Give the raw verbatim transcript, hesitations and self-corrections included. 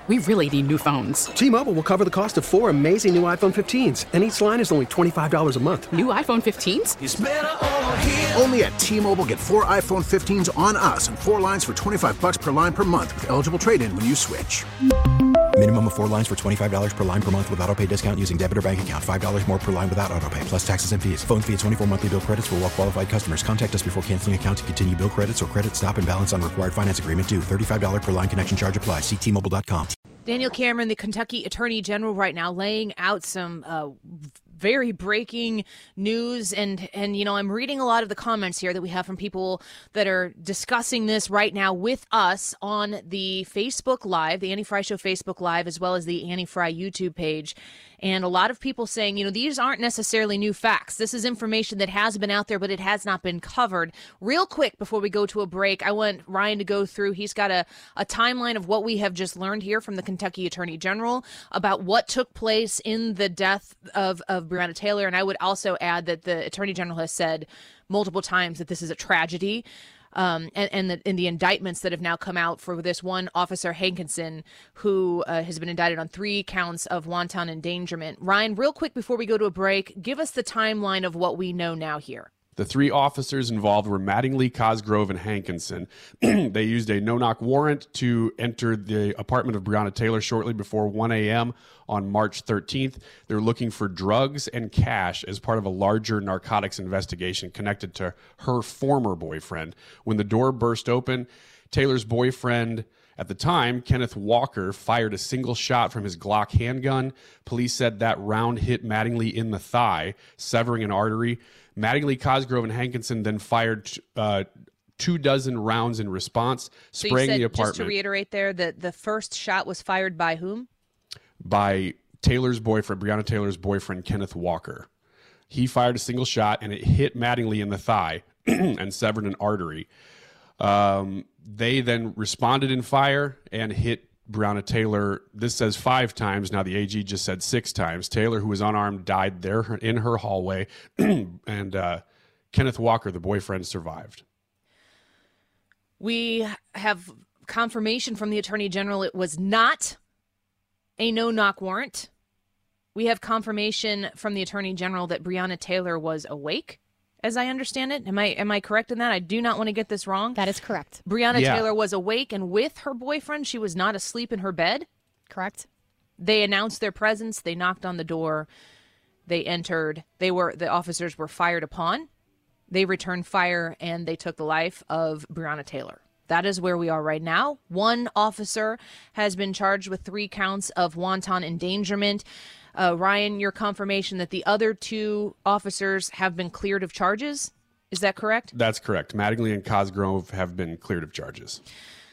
We really need new phones. T-Mobile will cover the cost of four amazing new iPhone fifteens, and each line is only twenty-five dollars a month. New iPhone fifteens? It's better over here. Only at T-Mobile, get four iPhone fifteens on us and four lines for twenty-five dollars per line per month with eligible trade-in when you switch. Minimum of four lines for twenty-five dollars per line per month with autopay discount using debit or bank account. five dollars more per line without autopay, plus taxes and fees. Phone fee at twenty-four monthly bill credits for well-qualified customers. Contact us before canceling account to continue bill credits or credit stop and balance on required finance agreement due. thirty-five dollars per line connection charge applies. See T Mobile dot com. Daniel Cameron, the Kentucky Attorney General, right now laying out some uh, very breaking news. And, and, you know, I'm reading a lot of the comments here that we have from people that are discussing this right now with us on the Facebook Live, the Annie Frey Show Facebook Live, as well as the Annie Frey YouTube page. And a lot of people saying, you know, these aren't necessarily new facts. This is information that has been out there, but it has not been covered. Real quick, before we go to a break, I want Ryan to go through. He's got a, a timeline of what we have just learned here from the Kentucky Attorney General about what took place in the death of, of Breonna Taylor. And I would also add that the Attorney General has said multiple times that this is a tragedy. Um, and, and, the, and the indictments that have now come out for this one officer, Hankinson, who uh, has been indicted on three counts of wanton endangerment. Ryan, real quick before we go to a break, give us the timeline of what we know now here. The three officers involved were Mattingly, Cosgrove, and Hankinson. They used a no-knock warrant to enter the apartment of Breonna Taylor shortly before one a.m. on March thirteenth. They're looking for drugs and cash as part of a larger narcotics investigation connected to her former boyfriend. When the door burst open, Taylor's boyfriend at the time, Kenneth Walker, fired a single shot from his Glock handgun. Police said that round hit Mattingly in the thigh, severing an artery. Mattingly, Cosgrove, and Hankinson then fired uh, two dozen rounds in response, so spraying you said, the apartment. Just to reiterate there, that the first shot was fired by whom? By Taylor's boyfriend, Breonna Taylor's boyfriend, Kenneth Walker. He fired a single shot, and it hit Mattingly in the thigh and severed an artery. Um, they then responded in fire and hit Breonna Taylor. This says five times. Now the A G just said six times. Taylor, who was unarmed, died there in her hallway. and uh, Kenneth Walker, the boyfriend, survived. We have confirmation from the Attorney General it was not a no-knock warrant. We have confirmation from the Attorney General that Breonna Taylor was awake, as I understand it. Am I am I correct in that? I do not want to get this wrong. That is correct. Breonna yeah. Taylor was awake and with her boyfriend. She was not asleep in her bed. Correct. They announced their presence. They knocked on the door. They entered. They were the officers were fired upon. They returned fire and they took the life of Breonna Taylor. That is where we are right now. One officer has been charged with three counts of wanton endangerment. Uh, Ryan, your confirmation that the other two officers have been cleared of charges. Is that correct? That's correct. Mattingly and Cosgrove have been cleared of charges.